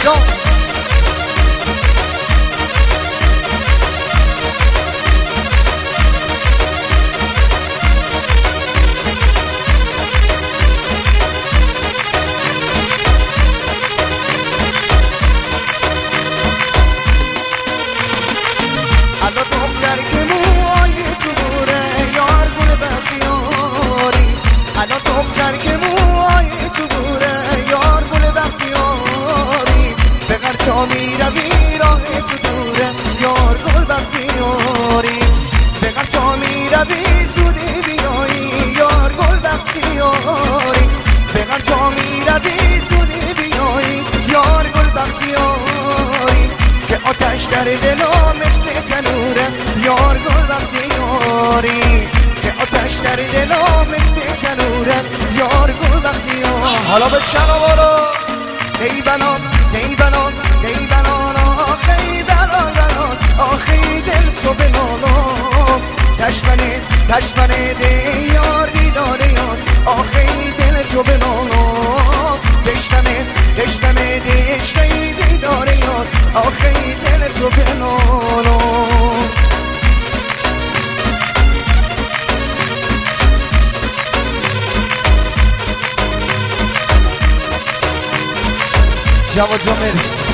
عشاق حالا دختر که موهای تو بوره یار گل بختیاری حالا دختر که موهای تو بوره یار گل بختیاری به قرچا می روی راه تو دوره یار گل بختیاری به قرچا می روی زودی بیایی یار گل بختیاری به قرچا می روی زودی بیایی یار گل بختیاری که آتش در دلم مثل تنوره یار گل بختیاری که آتش در دلم مثل تنوره یار گل بختیاری حالا به شقوارا ای بنان ای بنان ای بنان آخی بنان بنان آخی دل تو بنانم کشمنه ده یار دیداره یار آخی دل تو بنانم دشتمه دشته دیداره یار آخی دل تو بنانم جواد جا مرسی